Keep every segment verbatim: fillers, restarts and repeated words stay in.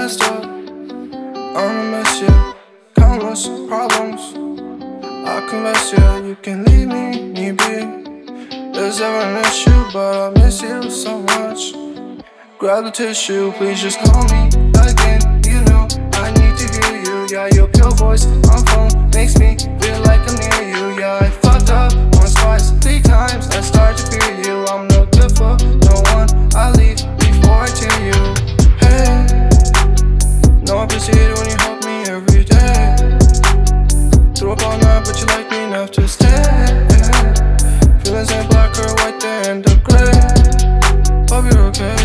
messed up, I'ma miss you. Countless problems, I confess you. You can leave me, need be. There's ever an issue, but I miss you so much. Grab the tissue, please just call me again. You know I need to hear you. Yeah, your pure voice on phone makes me feel like I'm near you. Yeah, I fucked up once, twice, three times. I start to fear you. I'm no good for no one. I leave before I tear you. Hey, no, I appreciate it when you help me every day. Threw up all night, but you like me enough to stay. Feelings ain't black or white, they end up gray. Hope you're okay.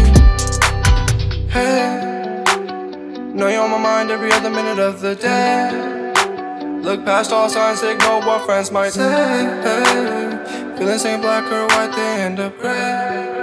Hey, know you're on my mind every other minute of the day. Look past all signs, ignore what friends might say. Hey, feelings ain't black or white, they end up gray.